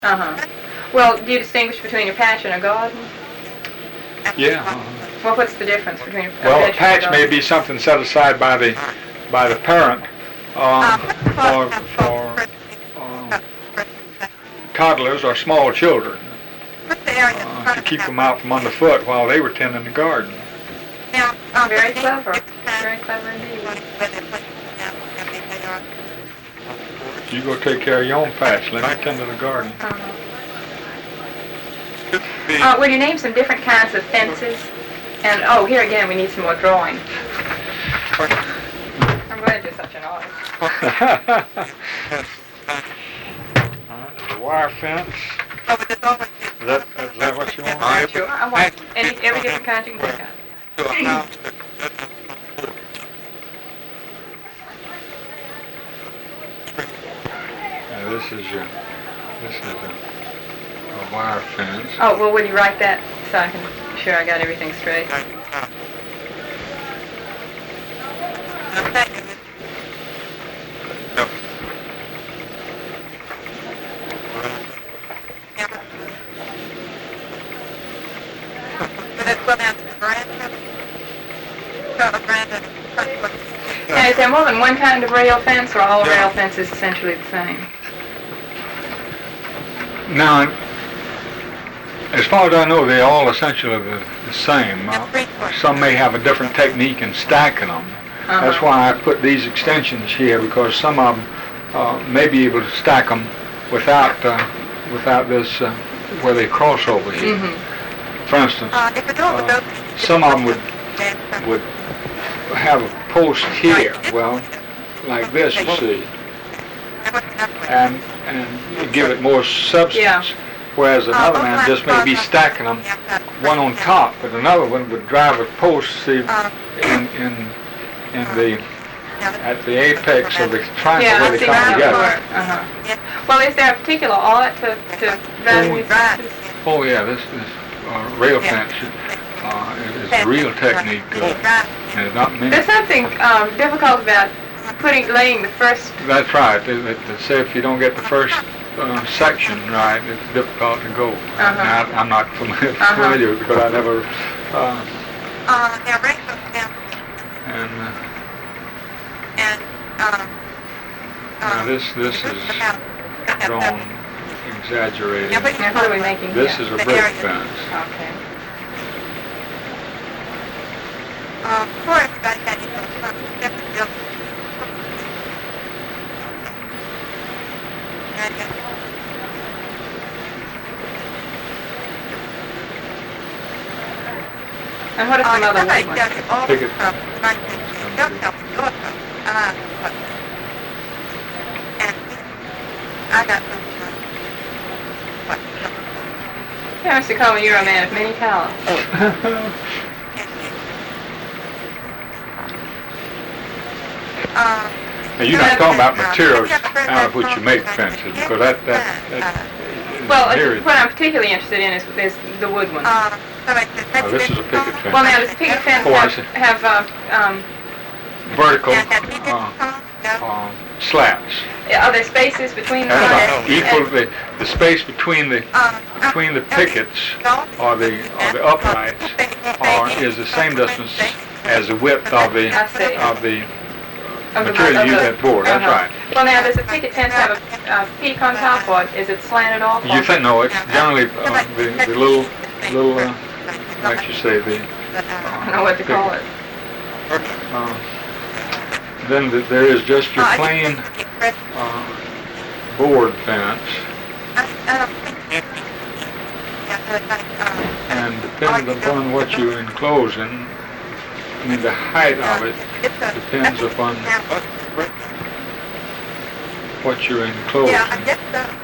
Uh-huh. Well, do you distinguish between a patch and a garden? Yeah. Well, what's the difference between a Well, a patch patch and a may garden? be something set aside by the parent for toddlers or small children to keep them out from underfoot while they were tending the garden. Very clever. Very clever indeed. You go take care of your own patch. Let me tend to the garden. Will you name some different kinds of fences? And, oh, here again, we need some more drawing. I'm glad you're such an artist. The wire fence. Is that what you want? Sure. I want every different kind you can think of. This is a wire fence. Oh, well, will you write that so I can be sure I got everything straight? And is there more than one kind of rail fence, or all rail fences essentially the same? Now, as far as I know, they're all essentially the same. Some may have a different technique in stacking them. That's why I put these extensions here, because some of them may be able to stack them without this where they cross over here. For instance, some of them would have a post here, well, like this, you see, and give it more substance. Yeah. Whereas another man just may be stacking them one on top, but another one would drive a post, see, at the apex of the triangle where they come together. Well, is there a particular art to value these fences? Oh yeah, this rail fence is a real technique, and not many. There's something difficult about laying the first. That's right. They say if you don't get the first section right, it's difficult to go. Now, I'm not familiar because I never. Now this is drawn exaggerated. Now what are we making This here? is a brick fence. Okay. And what are some other ones? Picket. Yeah, Mr. Coleman, you're a man of many talents. Now, you're not talking about materials out of which you make fences, because that well, what I'm particularly interested in is the wood one. this is a picket fence. Well, now, does the picket fence have vertical slats. Are there spaces between the equal the space between the pickets or the uprights is the same distance as the width of the material used at board. That's right. Well, now, does the picket fence have a peak on top, or is it slanted off? You think no? It's generally the little like you say the. I don't know what to call it. Then there is just your plain board fence, and depending upon what you're enclosing, I mean the height of it depends upon what you're enclosing.